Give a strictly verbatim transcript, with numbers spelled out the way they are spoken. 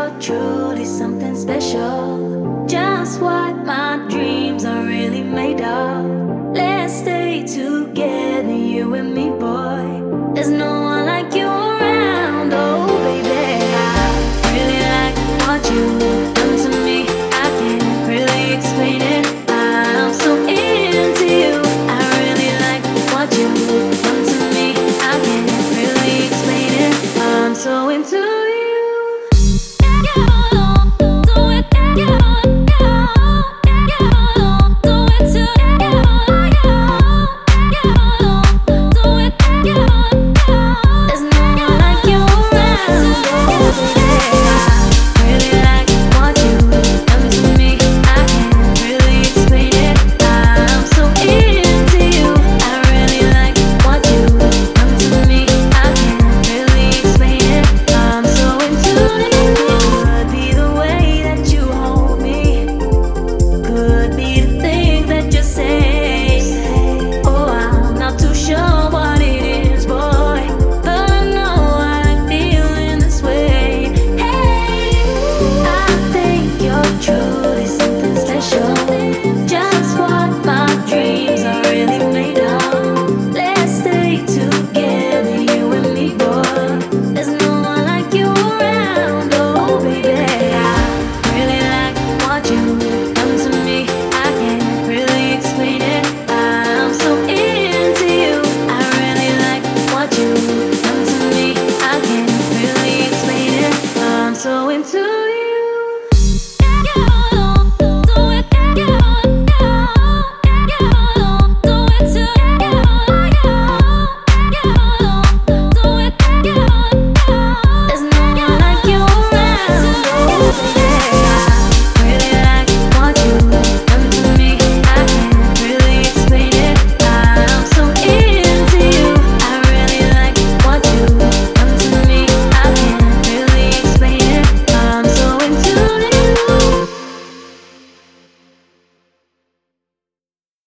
you're truly something special. Just what my dreams are really made of. Let's stay together, you and me, boy. There's no one like you around, oh baby. I really like what you done to me. I can't really explain it. I'm so into you. I really like what you done to me. I can't really explain it. I'm so into you. Yeah.